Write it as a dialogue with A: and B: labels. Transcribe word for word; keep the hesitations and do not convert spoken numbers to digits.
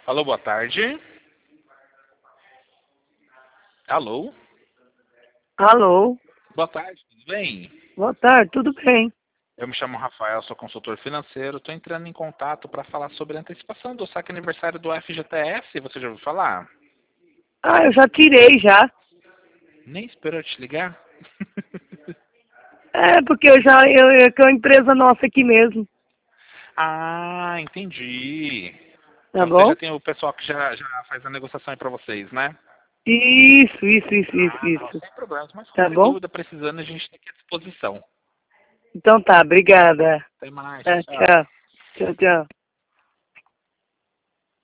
A: Alô, boa tarde. Alô?
B: Alô?
A: Boa tarde, tudo bem?
B: Boa tarde, tudo bem?
A: Eu me chamo Rafael, sou consultor financeiro. Estou entrando em contato para falar sobre a antecipação do saque aniversário do F G T S. Você já ouviu falar?
B: Ah, eu já tirei já.
A: Nem esperou eu te ligar?
B: É, porque eu já, eu, eu, que é uma empresa nossa aqui mesmo,
A: Ah, entendi.
B: tá
A: Então você
B: bom?
A: já tem o pessoal que já, já faz a negociação aí para vocês, né?
B: Isso, isso, isso, isso,
A: Ah, não,
B: isso.
A: sem problemas. Mas
B: Tá
A: qualquer
B: bom?
A: dúvida precisando, a gente está aqui à disposição.
B: Então tá, obrigada.
A: Até mais,
B: Tá,
A: tchau.
B: tchau. Tchau, tchau.